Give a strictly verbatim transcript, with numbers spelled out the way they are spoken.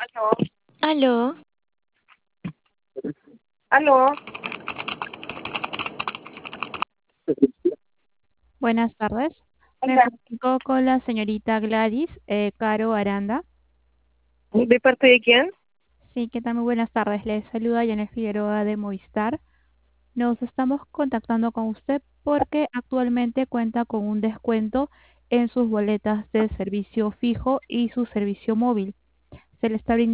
Aló, Aló, aló, Buenas tardes. Me hola, comunico con la señorita Gladys eh, Caro Aranda. ¿de parte de quién? Sí, ¿qué tal? Muy buenas tardes. Les saluda Janet Figueroa de Movistar. Nos estamos contactando con usted porque actualmente cuenta con un descuento en sus boletas de servicio fijo y su servicio móvil. Se le está brindando